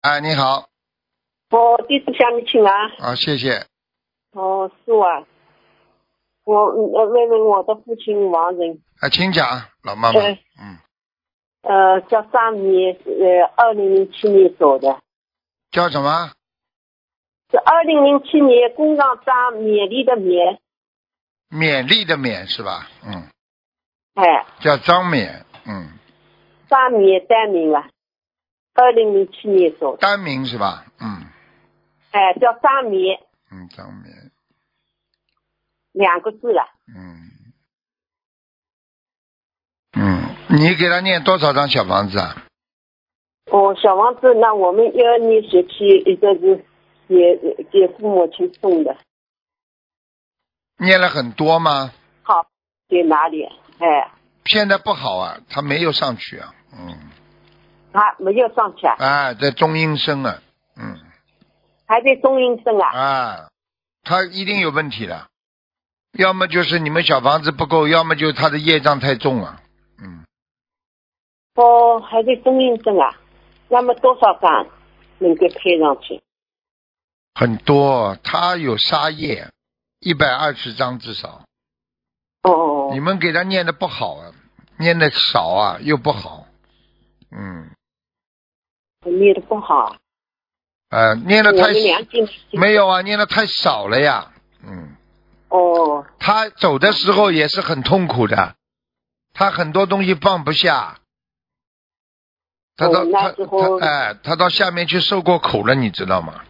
哎，你好。 弟子向你请安。 啊，谢谢。 是啊，我问问我的父亲亡人。 啊，请讲，老妈妈。 叫张勉，2007年走的。 叫什么？ 是2007年工厂张，勉励的勉。 勉励的勉是吧？ 哎。 叫张勉。 张勉单名啊，2007年走的。 单名是吧？ 哎，叫张勉。 张勉。 2个字了。 你给他念多少张小房子啊？ 小房子，那我们12年学期一个是给父母亲送的。 念了很多吗？ 好，在哪里？哎。 现在不好啊，他没有上去啊。 没有上去啊？ 啊，在中阴身啊。 还在中阴身啊？ 啊，他一定有问题的，要么就是你们小房子不够，要么就是他的业障太重了。 还在中阴身啊？那么多少张能够配上去？ 很多，他有杀业，120张至少。你们给他念的不好啊，念的少啊，又不好。 念的不好。 念的太没有啊，念的太少了呀。他走的时候也是很痛苦的，他很多东西放不下。他到下面去受过苦了，你知道吗？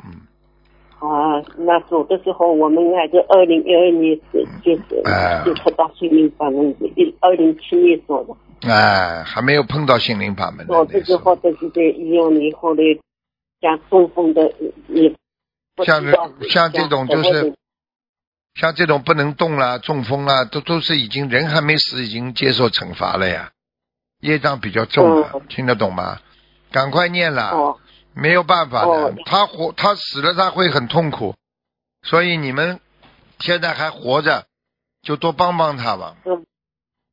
那走的时候我们还是2012年接触到心灵法门，2007年走的。 还没有碰到心灵法门。 走的时候都是在医院里，后来像中风的也像这种就是像这种不能动了，中风了，都是已经人还没死，已经接受惩罚了呀。业障比较重了，听得懂吗？赶快念了。没有办法的。他死了他会很痛苦，所以你们现在还活着就多帮帮他吧。